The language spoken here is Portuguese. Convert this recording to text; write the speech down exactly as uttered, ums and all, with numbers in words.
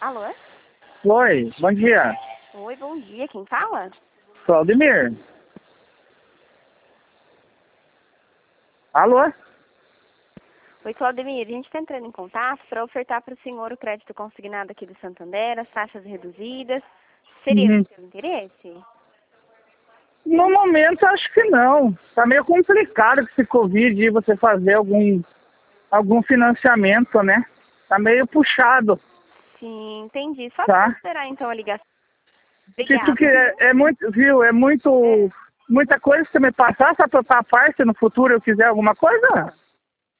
Alô? Oi, bom dia. Oi, bom dia. Quem fala? Sou Aldemir. Alô? Oi, Claudemir. A gente está entrando em contato para ofertar para o senhor o crédito consignado aqui do Santander, as taxas reduzidas. Seria Uhum. do seu interesse? No momento, acho que não. Tá meio complicado com esse Covid e você fazer algum, algum financiamento, né? Tá meio puxado, Sim, entendi. Só para tá? esperar então a ligação. Se tu Obrigada, quer, viu? é muito, viu, é muito, É. muita coisa que você me passar, se eu tocar a parte no futuro eu quiser alguma coisa,